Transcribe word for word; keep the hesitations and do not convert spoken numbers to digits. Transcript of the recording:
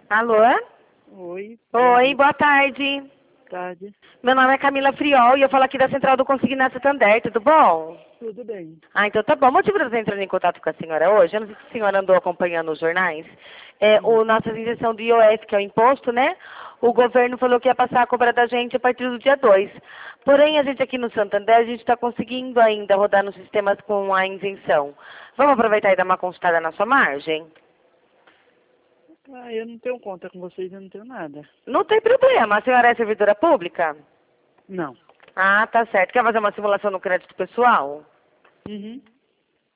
Alô? Oi. Oi, boa tarde. Tarde. Meu nome é Camila Friol e eu falo aqui da Central do Consignato Santander, tudo bom? Tudo bem. Ah, então tá bom. O motivo de eu estar entrando em contato com a senhora hoje, eu não sei se a senhora andou acompanhando os jornais, é Hum. o nossa isenção do I O F, que é o imposto, né? O governo falou que ia passar a cobrar da gente a partir do dia dois. Porém, a gente aqui no Santander, a gente está conseguindo ainda rodar nos sistemas com a isenção. Vamos aproveitar e dar uma consultada na sua margem? Ah, eu não tenho conta com vocês, eu não tenho nada. Não tem problema. A senhora é servidora pública? Não. Ah, tá certo. Quer fazer uma simulação no crédito pessoal? Uhum.